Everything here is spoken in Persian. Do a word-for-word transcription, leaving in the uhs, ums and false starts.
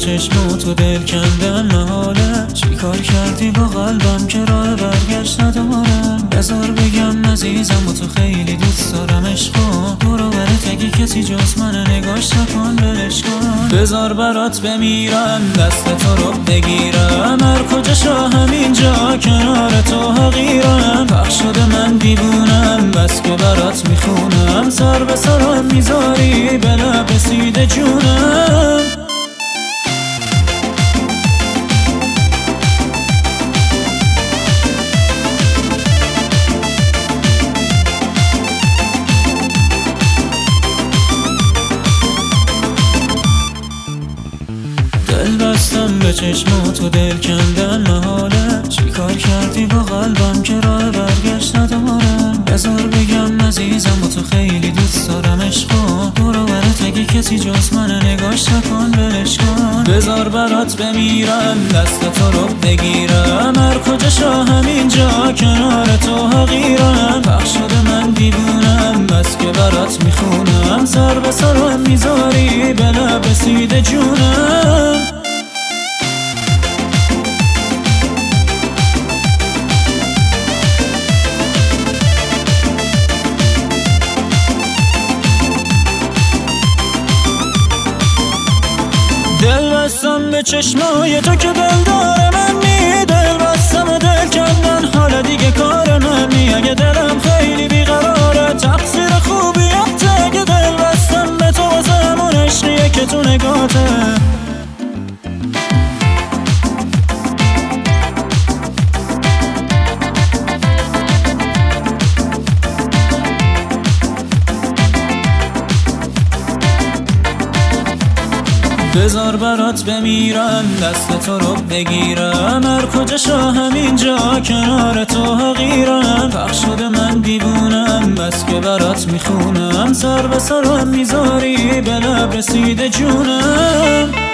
چشمات و دل کندم محاله. چی کار کردی با قلبم که راه برگشت ندارم؟ بذار بگم عزیزم و تو خیلی دوست دارم عشقا. برو برات اگه کسی جز من نگاش نکن ولش کن. بذار برات بمیرم دست تو رو بگیرم، هر کجا شا همینجا کنار تو حقیرم. پخش شده من دیوونم بس که برات میخونم، سر به سرم میذاری به لب رسیده جونم. دل بستم به چشمات و دل کندن محاله. چی کار کردی با قلبم که راه برگشت ندارم؟ بذار بگم عزیزم و تو خیلی دوست دارم عشقا. برو برات اگه کسی جز من نگاش نکن ولش کن. بذار برات بمیرم دست تو رو بگیرم، هر کجا شا همینجا کنار تو حقیرم. پخش شده من دیوونم بس که برات میخونم، سر به سرم میذاری به لب رسیده جونم. دل بستم به چشمای تو که دل داره منی، دل بستم و دل کندن حالا دیگه کار منی. اگه دلم خیلی بیقراره تقصیر خوبیت، اگه دل بستم به تو واسه همون عشقیه که تو نگاته. بذار برات بمیرم دست تو رو بگیرم، هر کجا شا همینجا کنار تو حقیرم. پخش شده من دیوونم بس که برات میخونم، سر به سرم میذاری به لب رسیده جونم.